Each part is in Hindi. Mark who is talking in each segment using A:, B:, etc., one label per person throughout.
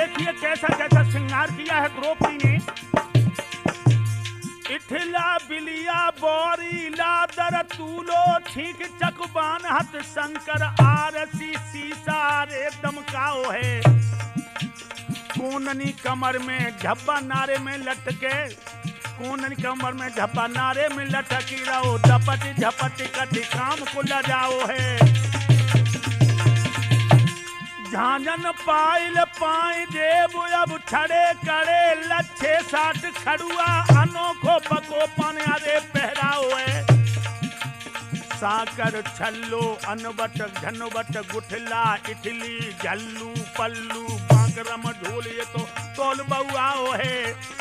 A: देखिए कैसा कैसा श्रृंगार किया है द्रौपदी ने। इठला बिलिया बोरी लादर तूलो ठीक चकबान हत शंकर आरसी सीसा रे दमकाओ है। कोननी कमर में झब्बा नारे में लटके, कोननी कमर में झब्बा नारे में लटकी रहो, झपटी झपटी कटी काम को लजाओ है। झांझन पाइल पाई देव अब छड़े करे लच्छे साठ खड़ुआ अनोखो बको पाने अरे पहराओ है। साकर छल्लो अनबट घनबट गुठला इटली झल्लू पल्लू बांकरम ढोल ये तो तोल बउआओ है।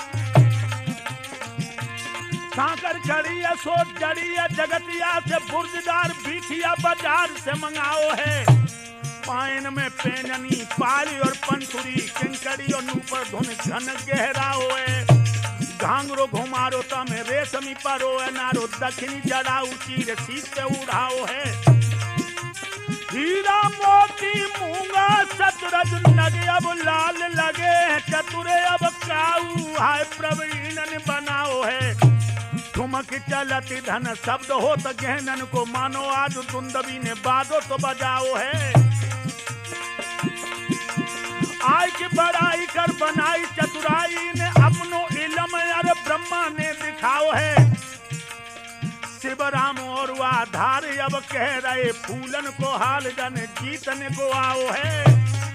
A: साकर कड़िया सोच जड़िया जगतिया से बुर्जदार बीठिया बाजार से मंगाओ है। पाइन में पेननी पाली और पंतुरी किंकड़ी और ऊपर धुन घन गहराओ है। घांगरो घुमारो तमे रेशमी परो है नारो दक्षिणी जड़ाऊ चीर शीत पे उड़ाओ है। हीरा मोती मूंगा सतरज नगे अब लाल लगे चतुरे अब काऊ हाय प्रवीणन बनाओ है। ठुमक चलती धन शब्द हो तो गहनन को मानो आज दुंदबी ने बादो तो बजाओ है। आय की बड़ाई कर बनाई चतुराई ने अपनो इलम यार ब्रह्मा ने दिखाओ है। शिवराम और आधार अब कह रहे फूलन को हाल जन जीतने को आओ है।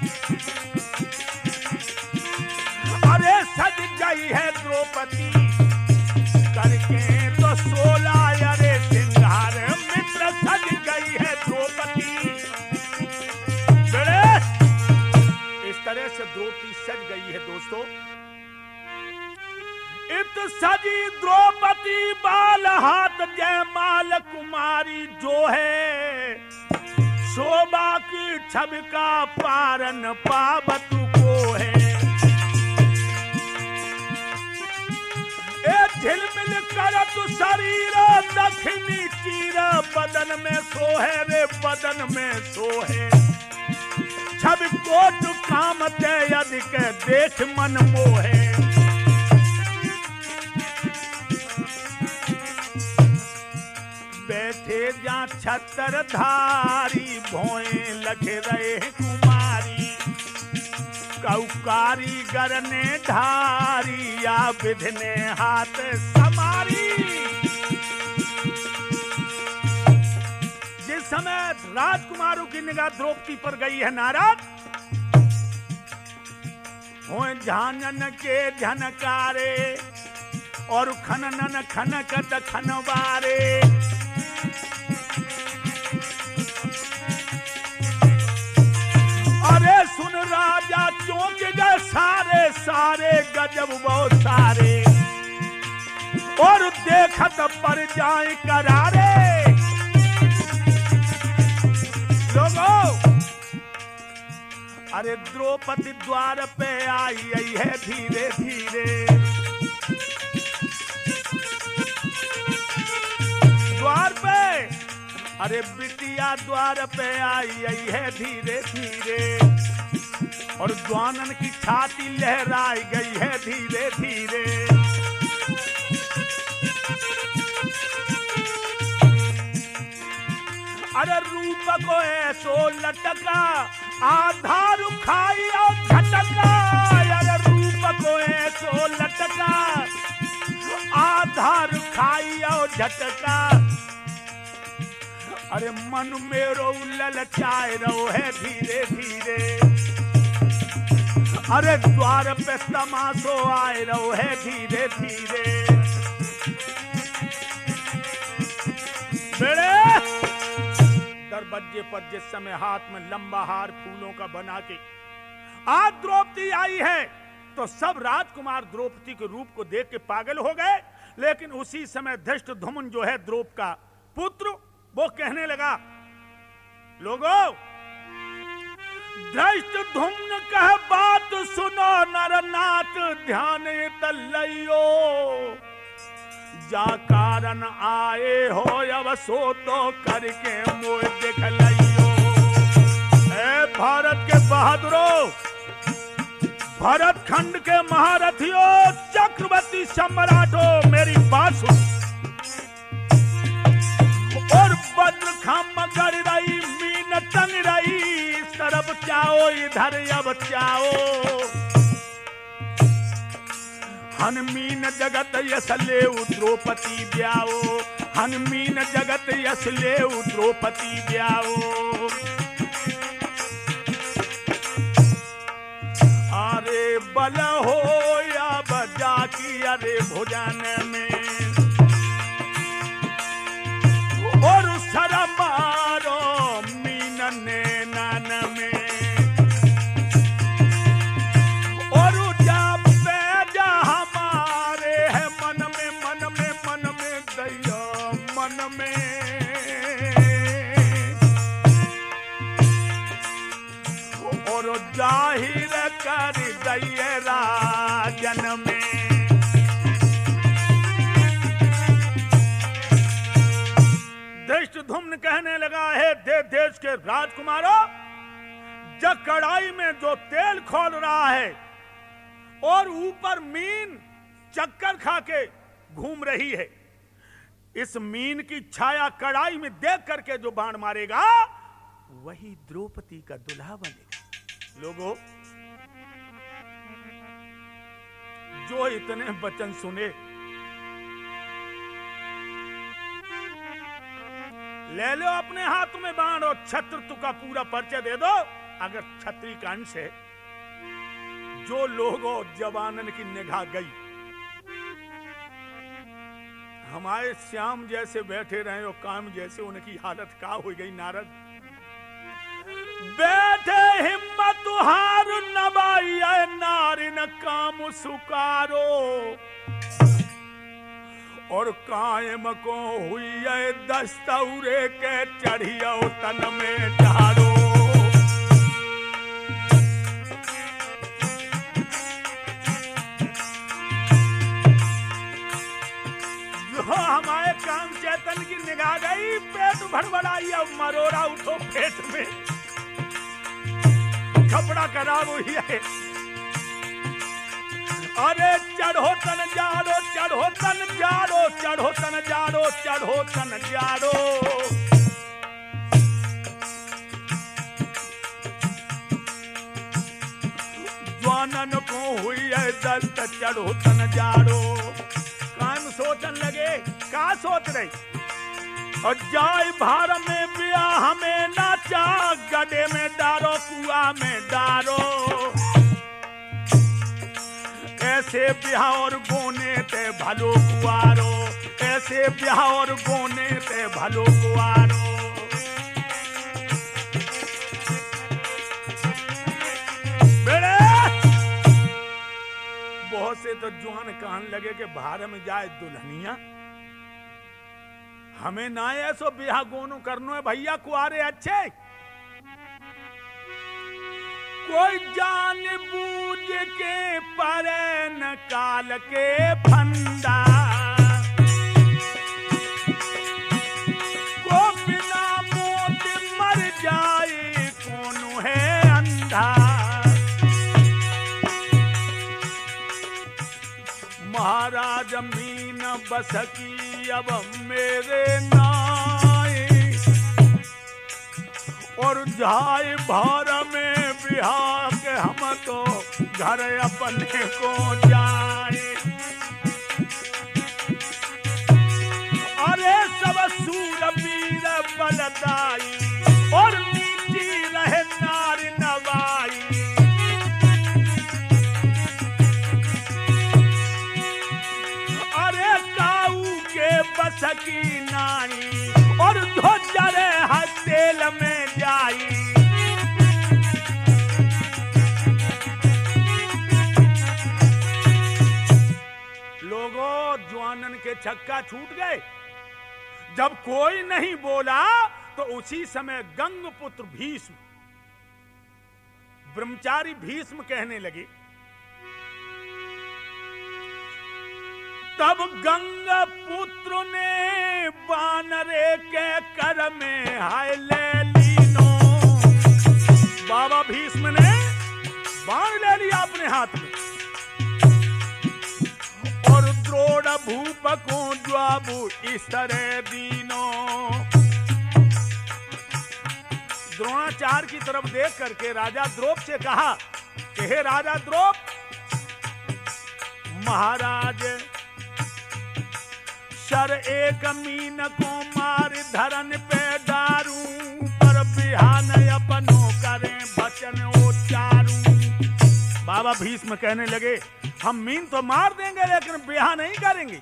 A: अरे सज गई है द्रौपदी करके तो 16 अरे सिंगार मित्र सज गई है द्रौपदी। इस तरह से द्रौपदी सज गई है दोस्तों। इत सजी द्रौपदी बाल हाथ जयमाल कुमारी जो है। शोभा की छवि का पारन पावत को है। झिलमिल करत शरीर दक्षिणी चीर बदन में सोहे रे बदन में सोहे। छब कोट काम ते अधिक देख मन मोहे। बैठे जा छतर धारी भोए लगे रहे कुमारी। कौकारी गरने धारी या विधने हाथ समारी। जिस समय राजकुमारों की निगाह द्रौपदी पर गई है नारद, हो झांझन के झनकारे और खननन खनकत खनवारे। अरे सुन राजा चौंक गए सारे सारे गजब बहुत सारे और देखत पर जाए करारे। लोगों अरे द्रौपदी द्वार पे आई है धीरे धीरे। द्वार पे अरे बिटिया द्वार पे आई है धीरे धीरे और द्वानन की छाती लहराई गई है धीरे धीरे। अरे रूप को ऐसो लटका आधार खाई और झटका। अरे रूप को ऐसो लटका आधार खाई और झटका। अरे मन मेरो ललचाए रहो है धीरे धीरे। अरे द्वार पे तमाशो आए रहो है धीरे धीरे। बेड़े दरबज्जे पर जिस समय हाथ में लंबा हार फूलों का बना के आज द्रौपदी आई है तो सब राजकुमार द्रौपदी के रूप को देख के पागल हो गए। लेकिन उसी समय धृष्टद्युम्न जो है द्रौपदी का पुत्र वो कहने लगा, लोगों धृष्टद्युम्न कह बात सुनो नरनाथ ध्यान तल्लयो। जा कारण आए हो अब सो तो करके मोह देख लियो। ए भारत के बहादुरों भरत खंड के महारथियों, चक्रवर्ती सम्राटों, मेरी बात सुनो। और वज्र खम गड़ रही, मीन तंग रही, सरब चाओ इधर अब चाओ। हनमीन जगत यस लेउ द्रौपदी ब्याओ, हनमीन जगत यस लेउ द्रौपदी ब्याओ। अरे बल हो या बजा की अरे भोजन में, और सर मारो मीन ने नन में। और जब बेजा हमारे है मन में, मन में, मन में दैया मन में। और जाहिर कर दैये राजन में। धृष्टद्युम्न कहने लगा है, देश के राजकुमारों, जब कढ़ाई में जो तेल खोल रहा है और ऊपर मीन चक्कर खा के घूम रही है, इस मीन की छाया कढ़ाई में देख करके जो बाण मारेगा वही द्रौपदी का दुल्हा बनेगा। लोगों, जो इतने वचन सुने, ले लो अपने हाथ में बाण और छत्रत्व का पूरा परिचय दे दो। अगर छत्री का अंश है, जो लोगों जवानन की निगाह गई, हमारे श्याम जैसे बैठे रहे और काम जैसे उनकी हालत का हो गई। नारद बैठे हिम्मत हार नबाई, नारी न काम सुकारो। और कायम को हुई है दस्तौरे के चढ़िया तन में डारो। जो हमारे काम चैतन की निगाह गई, पेट भड़बड़ाई, अब मरोड़ा उठो पेट में, कपड़ा खराब हुई है। अरे चढ़ो तन जाड़ो, चढ़ो तन जाड़ो, चढ़ो तन जाड़ो, चढ़ो तन जाड़ो। ज्वानन को हुई है दस्त, चढ़ो तन जाड़ो। काम सोचन लगे, का सोच रही? और जाय भार में ब्याह में नाचा, गड्ढे में डारो, कुआ में डारो। ऐसे ब्याह और गोने ते भलो कुआरो, ऐसे ब्याह और गोने ते भलो कुआरो। बेड़े बहुत से तो जुआन कहने लगे कि भार में जाए दुल्हनिया, हमें ना ऐसो ब्याह गोनू करनो है भैया, कुआरे अच्छे। कोई जान बूझ के परे न काल के फंदा, को बिना मौत मर जाए कौन है अंधा। महाराज मीन बस की अब मेरे नाई, और जाए भार में बिहार के हम तो घर अपने को जाए। अरे सब सूरवीर बलदाई, और नीति रहे नारी नवाई। अरे काऊ के बस की नाई, और ध्वजरे तेल में जाई। लोगों, ज्वानन के छक्का छूट गए। जब कोई नहीं बोला तो उसी समय गंगपुत्र भीष्म, ब्रह्मचारी भीष्म कहने लगे। तब गंगपुत्र ने बानरे के कर में हाय ले लीनो। बाबा भीष्म ने बाण ले लिया अपने हाथ भूप को जवाबु इस तरह दीनो। द्रोणाचार्य की तरफ देख करके राजा द्रौप से कहा कि हे राजा द्रौप, महाराज शर एक मीन को मार धरन पे डारू, पर बिहान अपनो करें बचन उच्चारू। बाबा भीष्म कहने लगे हम मीन तो मार देंगे लेकिन बिहा नहीं करेंगे।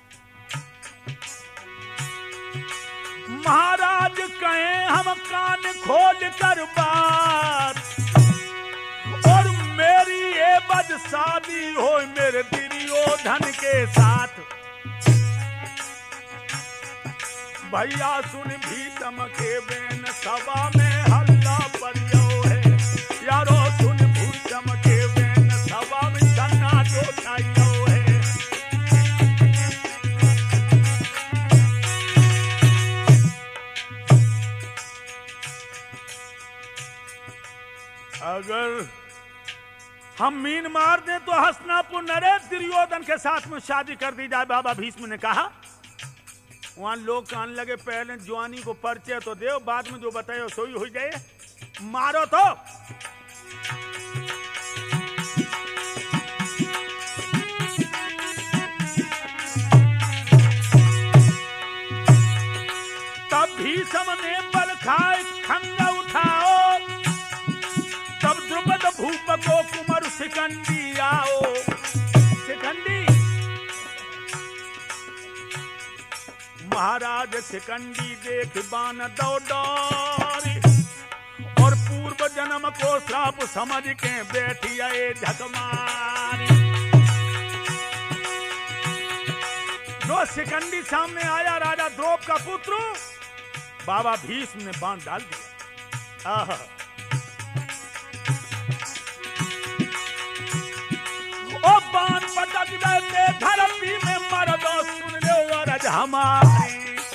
A: महाराज कहें हम कान खोल कर बात, और मेरी ये बद शादी हो मेरे दुर्योधन के साथ। भैया सुन भीष्म के बेन सभा में हल्ला परियो है, यारो सुन भीष्म के बेन सभा में सन्नाटो छाइयो है। अगर हम मीन मार दें तो हस्तिनापुर नरेश दुर्योधन के साथ में शादी कर दी जाए। बाबा भीष्म ने कहा। वहां लोग कहने लगे पहले जवानी को परिचय तो दे, बाद में जो बताए सोई हो जाए, मारो तो। तब भीष्म ने बल खाए खंग उठाओ, तब द्रुपद भूप को कुमार शिखंडी आओ। शिखंडी महाराज शिखंडी देख बान दौड़ारी, और पूर्व जन्म को श्राप समझ के बैठी आए झकमारी। जो शिखंडी सामने आया राजा द्रौप का पुत्र, बाबा भीष्म ने बाण डाल दिया। आहा, ओ बाण पटक देते धरती में मर दो, सुन लो अरज हमारी।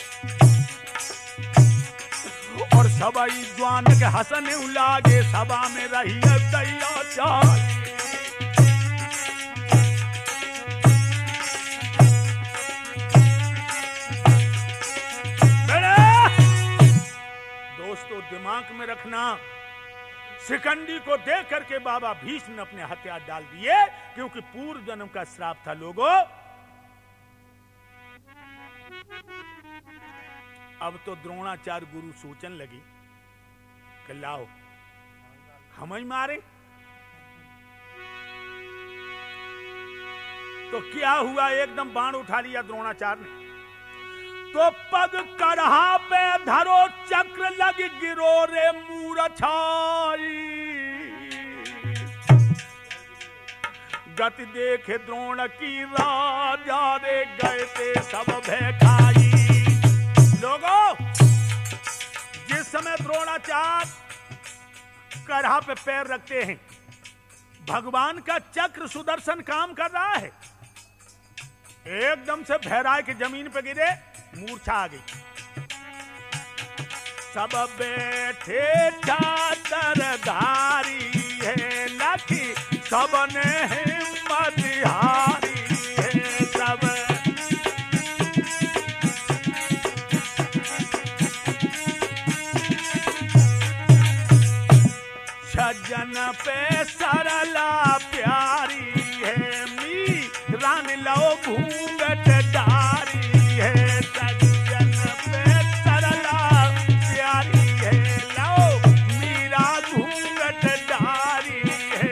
A: और सबाई जवान के हंसने लागे, सभा में रही दैया चाल। दोस्तों दिमाग में रखना, शिखंडी को देख करके बाबा भीष्म ने अपने हथियार डाल दिए, क्योंकि पूर्व जन्म का श्राप था। लोगों अब तो द्रोणाचार्य गुरु सोचने लगी कि लाओ हम ही मारे। तो क्या हुआ, एकदम बाण उठा लिया द्रोणाचार्य ने, तो पग कढ़ा पे धरो चक्र लग गिरो रे मूर्छाई। गति देखे द्रोण की राजा रे गए थे सब भय खाई। लोगों जिस समय द्रोणाचार्य कढ़ा पे पैर रखते हैं, भगवान का चक्र सुदर्शन काम कर रहा है। एकदम से भैराए के जमीन पे गिरे, मूर्छा आ गई। सब बैठे चादरधारी है लखी, सबने हिम्मत हारी है। सब सज्जन पे सरला प्यारी है, मी रान लो घूंघट डारी है। सज्जन पे सरला प्यारी है, लो मीरा घूंघट डारी है।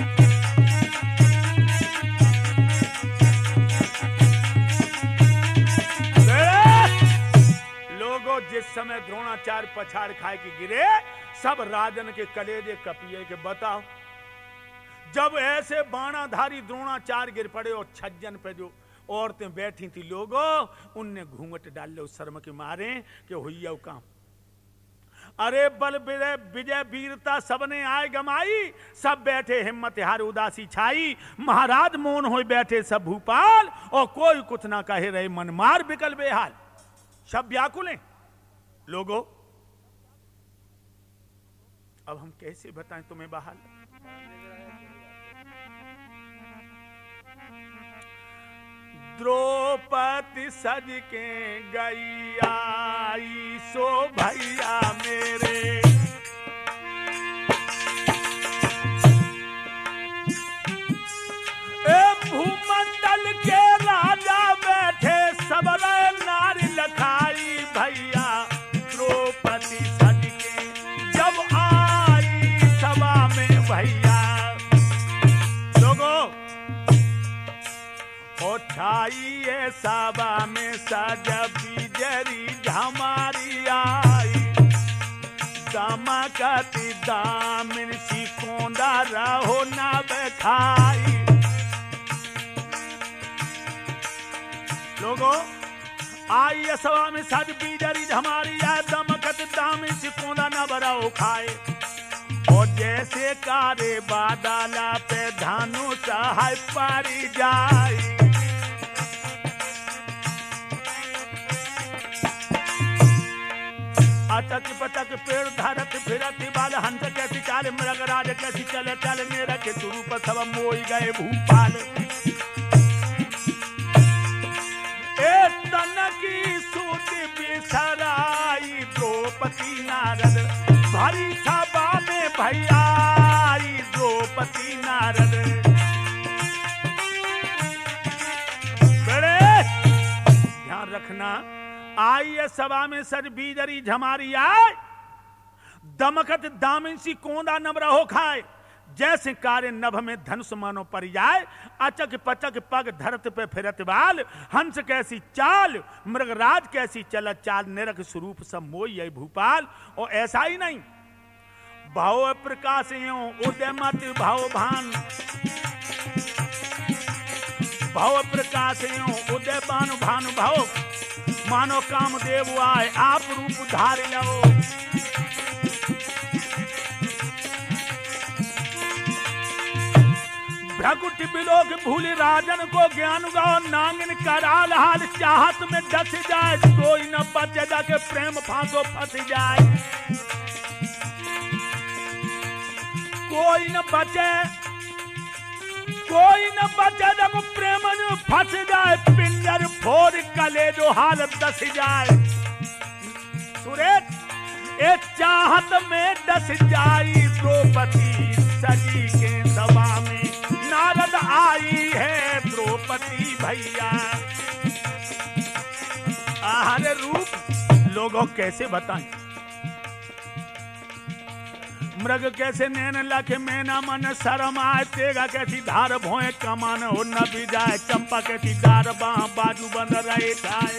A: लोगों जिस समय द्रोणाचार्य पछाड़ खाए के गिरे, सब राजन के कलेजे कपिए के बताओ। जब ऐसे बाणाधारी द्रोणाचार्य गिर पड़े और छज्जन पे जो औरतें बैठी थी लोगों, उनने घूंघट डाल लो शर्म के मारे कि हुई काम। अरे बल विजय वीरता सबने आए गमाई, सब बैठे हिम्मत हार उदासी छाई। महाराज मौन हो बैठे सब भूपाल, और कोई कुछ ना कहे रहे मन मार बिकल बेहाल। सब व्याकुल हैं लोगों। अब हम कैसे बताएं तुम्हें बहाल। द्रौपदी सज के गई आई सो भैया मेरे। भूमंडल के राजा बैठे सबल नारी लखाई भैया द्रौपदी सज के जब आई सभा में भैया। लोगों उठाइए सभा में सज बिजरी झमारी आई दमकती दामिन सी कोंडा रहो न बखाई। लोगों आइए सभा में सज बीजरी हमारी आए दमकत दामी सिकोंदा न बराओ खाए। और जैसे कारे बादला पे धानु सहाय पारी जाए। अचक पचक पेड़ धरत फिरत बाल हंस कैसी चाल मृगराज कैसी चले चल मेरा के स्वरूप सब मोई गए भूपाल। की सूत बिसराई द्रौपदी नारद भरी सभा में भैया द्रौपदी नारद। बड़े ध्यान रखना आइए सभा में सज बीजरी झमारी आए दमकत दामिन सी कोंदा नम रहो खाए। जैसे कार्य नभ में धनुष मानो पर जाए अचक पचक पग धरत पे फिरत बाल हंस कैसी चाल मृगराज कैसी चलत चाल निरख स्वरूप सब मोई भूपाल। और ऐसा ही नहीं भाव प्रकाश उदय मत भाव भान भाव प्रकाश उदय बानु भानु भाव मानो काम देव आए आप रूप धार लो। भ्रकुट बिलोक भूल राजन को ज्ञान गाओ नांगिन कराल हाल चाहत में डस जाए कोई न बचे जाके प्रेम फांसो फंस जाए। कोई न बचे जब प्रेम फंस जाए पिंजर फोड़ कले जो हालत दस जाए। सुरेश ए चाहत में डस जाई द्रौपदी सजी के सभा में नारद आई है द्रौपदी भैया। आहारे रूप लोगों कैसे बताएं मृग कैसे नैन लखे मैना मन शर्म आए तेगा कैसी धार भोए कमान हो न भी जाए चंपा कैसी डार बाह बाजू बंद रहे जाए।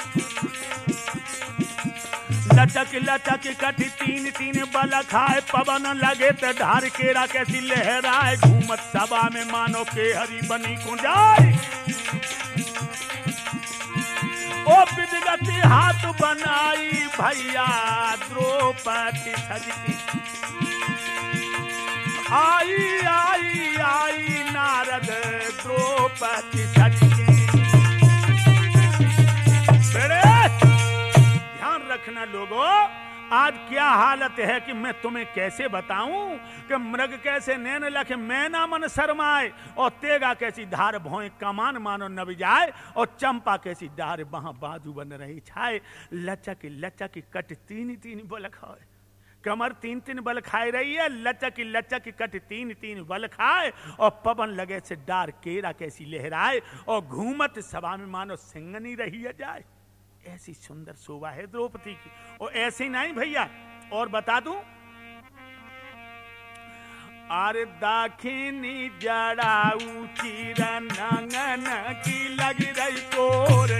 A: लचक लचक कठी तीन तीन बल खाए पवन लगे तो धार केरा कैसी लहराए घूमत सभा में मानो के हरी बनी कुंजाई। ओ विदगति हाथ बनाई भैया द्रौपदी सज की आई आई आई नारद द्रौपदी सज की। ध्यान रखना लोगों आज क्या हालत है कि मैं तुम्हें कैसे बताऊं कि मृग कैसे नैन लखे मैना मन शर्माए और तेगा कैसी धार भोए कमान मानो नब जाए और चंपा कैसी डार बहा बाजू बन रही छाए। लचक लचक कट तीन तीन बल खाए कमर तीन तीन बल खाए रही है लचक लचक कट तीन तीन बल खाए और पवन लगे से डार केरा कैसी लहराए और घूमत सभा में मानो सिंगनी रही है जाए। ऐसी सुंदर शोभा है द्रौपदी की। और ऐसी नहीं भैया और बता दूं अरे दाखिनी जड़ाऊ चीरा नंगन की लग रही तोर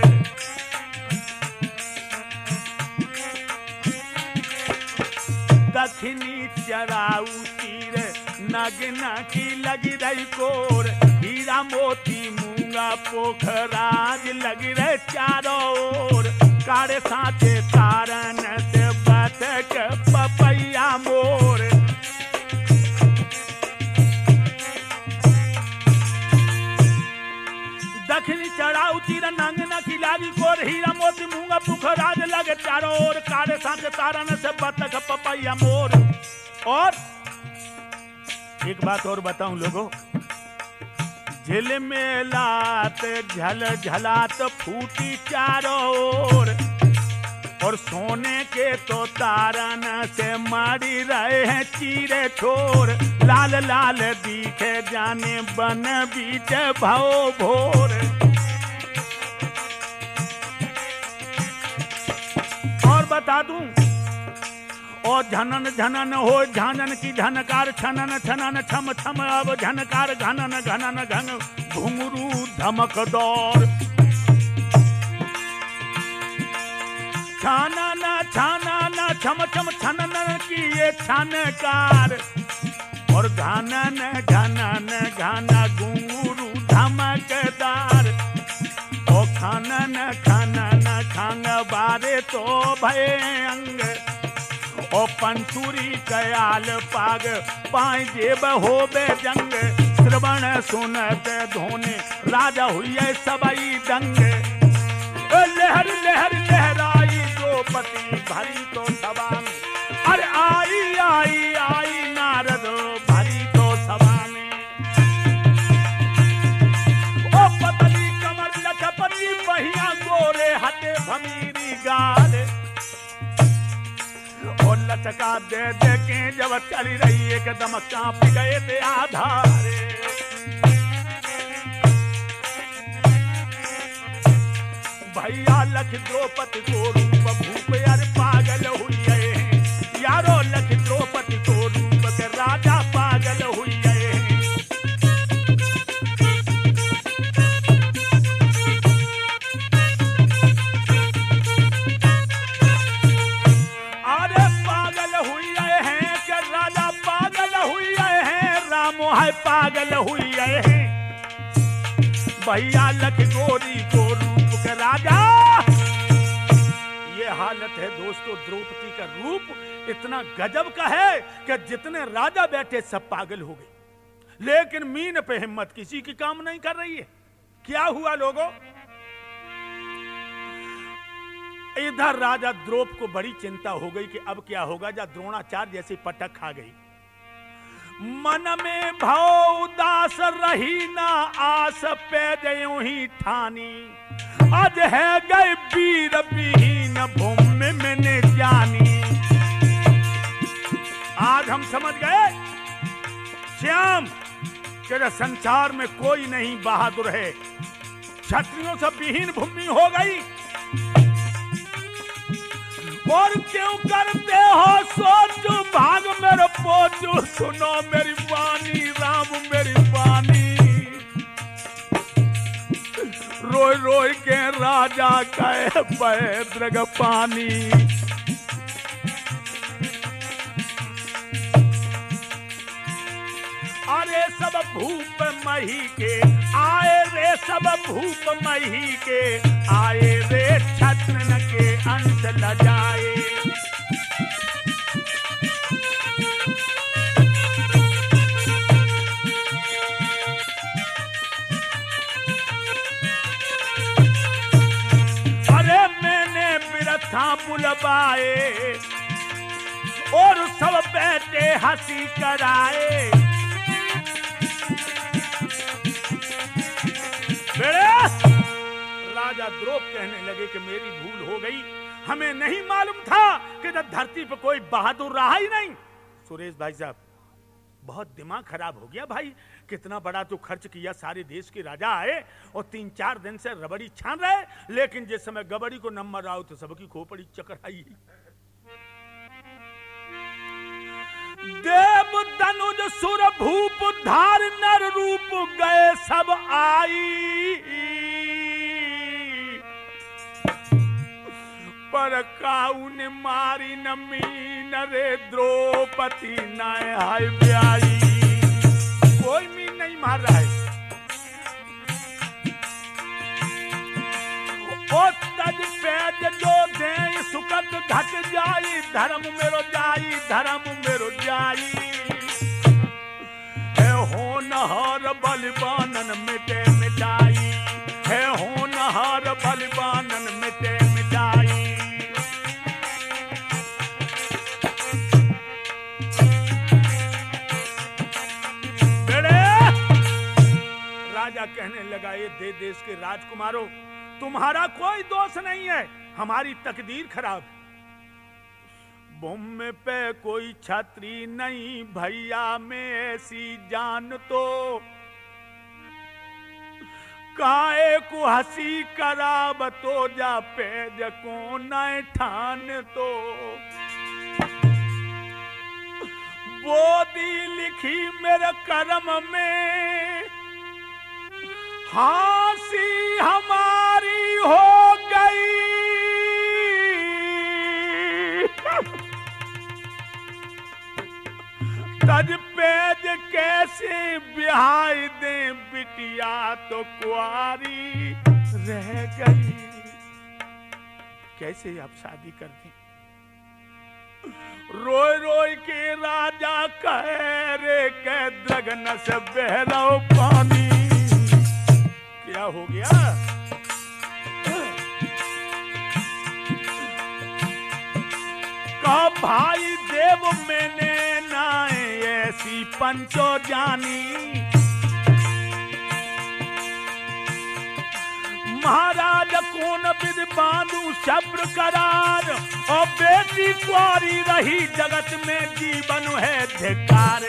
A: दखिनी चराऊ तीर नगना की लग रही कोर हीरा मोती मूंगा पोखराज लग रहे चारों ओर कारे साथे तारन से बतक पपैया मोर। दखनी चढ़ाऊ तीर नंगना की लागी कोर हीरा मोती मूंगा पोखराज लगे चारों ओर कारे साथे तारन से बतक पपैया मोर। और एक बात और बताऊं लोगों झिलमिलात झल झलात फूटी चारों ओर, और सोने के तो तारन से मारी रहे हैं चीरे ठोर। लाल लाल दिखे जाने बन बीच भाव भोर। और बता दूं, और झनन झनन हो झांझन की झनकार, छनन छनन छम छम अब झनकार, घनन घनन घन घुंघरू धमक दौर। छानन छानन छम छम छनन की ये छनकार, और घनन घनन घन घुंघरू धमकदार। ओ खनन खनन खंग बारे तो भय अंग, ओ पंचुरी कयाल पाग पाए जेब हो बे जंग। श्रवण सुनत धोने राजा हुई सबई दंग। लहर लहर लहराई द्रौपदी भरी तो सभा में, अरे आई आई आई नारद भरी तो सभा में। ओ पतली कमर लटपटी बहिया गोरे हटे भमीरी गाल, और लचका दे दे के जब चली रही एकदम कांप गए थे आधारे। भैया लख द्रौपदी को रूप भूप यार पागल हुई है, यारो लख द्रौपदी को रूप के राजा पागल हुई है। अरे पागल हुई है कि राजा पागल हुई है, रामो है पागल हुई है। भैया लख गोरी को रूप का राजा। ये हालत है दोस्तों द्रौपदी का रूप इतना गजब का है कि जितने राजा बैठे सब पागल हो गए, लेकिन मीन पे हिम्मत किसी की काम नहीं कर रही है। क्या हुआ लोगों? इधर राजा द्रौपदी को बड़ी चिंता हो गई कि अब क्या होगा, जब द्रोणाचार्य जैसी पटक खा गई। मन में भाव उदास रही ना आस पे जयूं ही ठानी, आज है गए वीर विहीन भूमि में ने जानी। आज हम समझ गए श्याम कि संसार में कोई नहीं बहादुर है, क्षत्रियों से विहीन भूमि हो गई। और क्यों करते हो सोच भाग मेरे पोचू, सुनो मेरी वाणी राम मेरी वाणी। रोई रोई के राजा कहे पैदृग पानी। अरे सब भूप मही के आए रे, सब भूप मही के आए रे, छत्रन के अंश ल जाए। अरे मैंने बिरथा बुलवाए और सब बैठे हंसी कराए। राजा द्रौपदी कहने लगे कि मेरी भूल हो गई, हमें नहीं मालूम था कि धरती पर कोई बहादुर रहा ही नहीं। सुरेश भाई साहब बहुत दिमाग खराब हो गया भाई, कितना बड़ा तो खर्च किया, सारे देश के राजा आए और 3-4 दिन से रबड़ी छान रहे, लेकिन जिस समय गबड़ी को नंबर आओ तो सबकी खोपड़ी चकराई। देव धनुज सुर भूप धार नर रूप गए सब आई, पर काऊ ने मारी न मीन रे द्रौपदी नाय हाय ब्याई। कोई मीन नहीं मार रहा है। ओ तज पैज जो दे सुकत घट जाई, धर्म मेरो जाई, धर्म मेरो जाई। है होनहार बलिबानन मिटे मिटाई, है होनहार बलिबानन मिटे मिटाई। राजा लगा, ये देश के राजकुमारों, तुम्हारा कोई दोष नहीं है, हमारी तकदीर खराब है। बुम पे कोई छतरी नहीं भैया में ऐसी जान तो, काए को हंसी कराब तो जा पेज को न ठान तो। बोदी लिखी मेरे कर्म में, हांसी हमारी हो गई। तज पेज कैसे बिहाई दे बिटिया तो कुआरी रह गई। कैसे अब शादी कर दी? रोय रोय के राजा कहे रे के द्रगन से बहरो पानी। क्या हो गया? कहा भाई देव मैंने ना ऐसी पंचो जानी। महाराज कौन विद बांधू शब्द करार, और बेटी कुआरी रही जगत में जीवन है धिक्कार।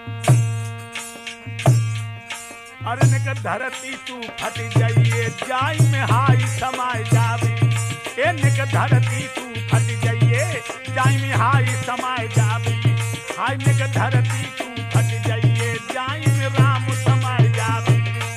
A: अरे निक धरती तू फट जाइए जाई में हाई समाय जावे। ए निक धरती तू फट जाइए जाई में हाई समाय जावे। हाय निक धरती तू फट जाइए जाई में राम समाय जावे।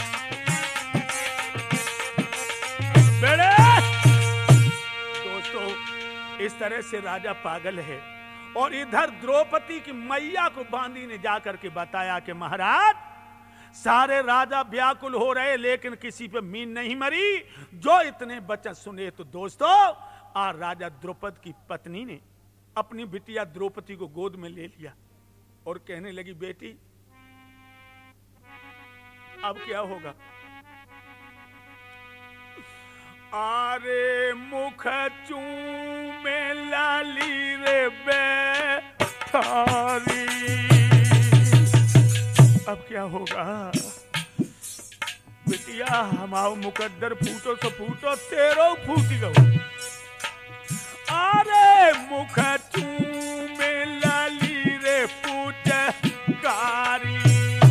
A: बेड़े दोस्तों, इस तरह से राजा पागल है। और इधर द्रौपदी की मैया को बांदी ने जाकर के बताया कि महाराज, सारे राजा व्याकुल हो रहे लेकिन किसी पे मीन नहीं मरी। जो इतने वचन सुने तो दोस्तों, आज राजा द्रौपदी की पत्नी ने अपनी बिटिया द्रौपदी को गोद में ले लिया और कहने लगी, बेटी अब क्या होगा? आरे मुख चूमे लाली रे बेठारी। अब क्या होगा? बिटिया हमाओ मुकद्दर फूटो तो फूटो, तेरो फूटी गो। आरे मुख चूमे लाली रे पूजकारी।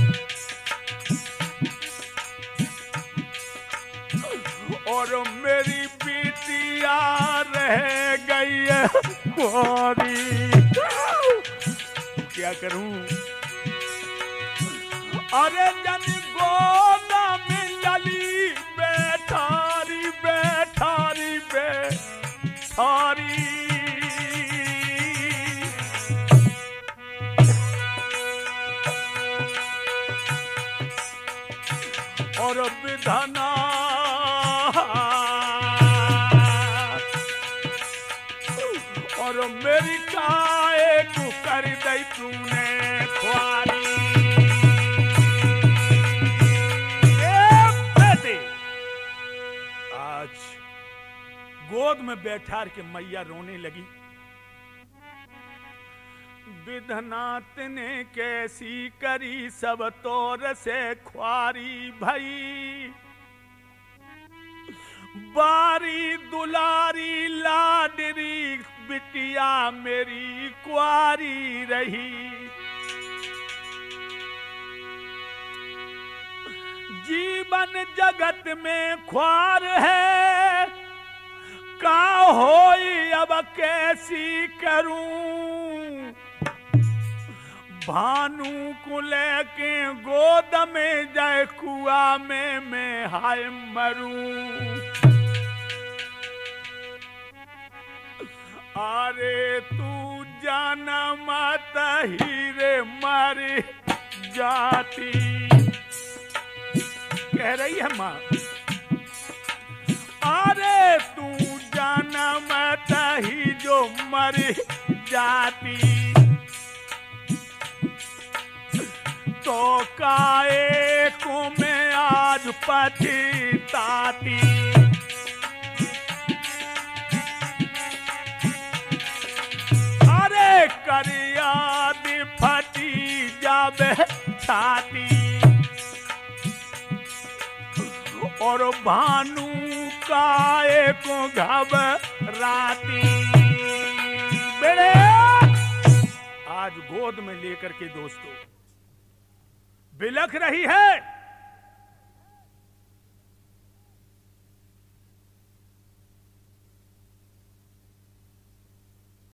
A: और मेरी बिटिया रह गई है कुंवारी। क्या करूं? अरे जन गोदा में लली बैठारी बैठारी बैठारी। और विधना और मेरी काए को कर दई तूने खुआरी। गोद में बैठार के मैया रोने लगी। विधनाथ ने कैसी करी सब तौर से ख्वारी भई। बारी दुलारी लाडरी बिटिया मेरी कुआरी रही। जीवन जगत में ख्वार है, का होई अब कैसी करूं। भानु को लेके गोद में जाए कुआ में मैं हाय मरूं। अरे तू जाना मत हीरे मर जाती। कह रही है माँ, अरे तू जाना मत ही जो मर जाती। तो काए को मैं आज पछताती। अरे करियाद फटी जावे छाती। और भानु काए को घबराती। बेड़े आज गोद में लेकर के दोस्तों बिलख रही है